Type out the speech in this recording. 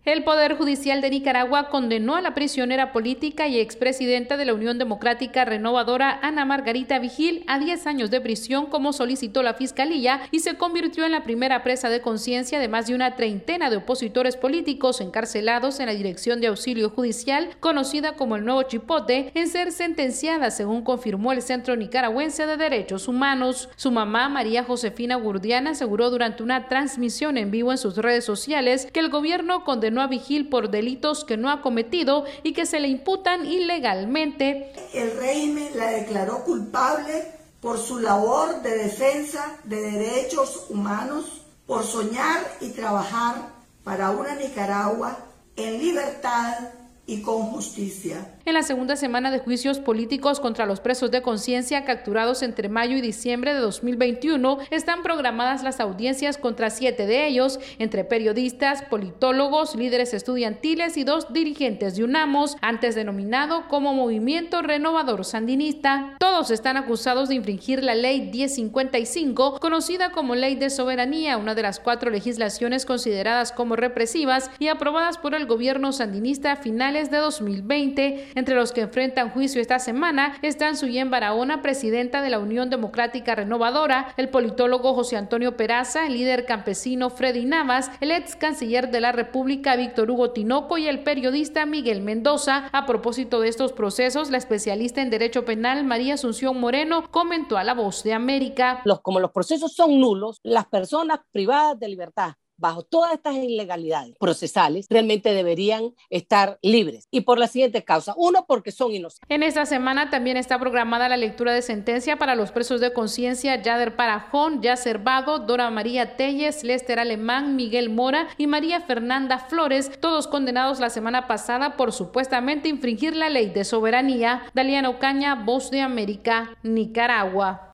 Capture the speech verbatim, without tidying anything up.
El Poder Judicial de Nicaragua condenó a la prisionera política y expresidenta de la Unión Democrática Renovadora, Ana Margarita Vigil, a diez años de prisión como solicitó la Fiscalía y se convirtió en la primera presa de conciencia de más de una treintena de opositores políticos encarcelados en la Dirección de Auxilio Judicial, conocida como el Nuevo Chipote, en ser sentenciada, según confirmó el Centro Nicaragüense de Derechos Humanos. Su mamá, María Josefina Gurdiana, aseguró durante una transmisión en vivo en sus redes sociales que el gobierno condenó a Vigil por delitos que no ha cometido y que se le imputan ilegalmente. El régimen la declaró culpable por su labor de defensa de derechos humanos, por soñar y trabajar para una Nicaragua en libertad y con justicia. En la segunda semana de juicios políticos contra los presos de conciencia capturados entre mayo y diciembre de dos mil veintiuno, están programadas las audiencias contra siete de ellos, entre periodistas, politólogos, líderes estudiantiles y dos dirigentes de UNAMOS, antes denominado como Movimiento Renovador Sandinista. Todos están acusados de infringir la Ley diez cincuenta y cinco, conocida como Ley de Soberanía, una de las cuatro legislaciones consideradas como represivas y aprobadas por el gobierno sandinista a finales de dos mil veinte. Entre los que enfrentan juicio esta semana están Suyen Barahona, presidenta de la Unión Democrática Renovadora, el politólogo José Antonio Peraza, el líder campesino Freddy Navas, el ex canciller de la República Víctor Hugo Tinoco y el periodista Miguel Mendoza. A propósito de estos procesos, la especialista en Derecho Penal María Asunción Moreno comentó a La Voz de América. Los, como los procesos son nulos, las personas privadas de libertad bajo todas estas ilegalidades procesales, realmente deberían estar libres. Y por la siguiente causa. Uno, porque son inocentes. En esta semana también está programada la lectura de sentencia para los presos de conciencia Yader Parajón, Yacer Vado, Dora María Telles, Lester Alemán, Miguel Mora y María Fernanda Flores, todos condenados la semana pasada por supuestamente infringir la ley de soberanía. Daliana Ocaña, Voz de América, Nicaragua.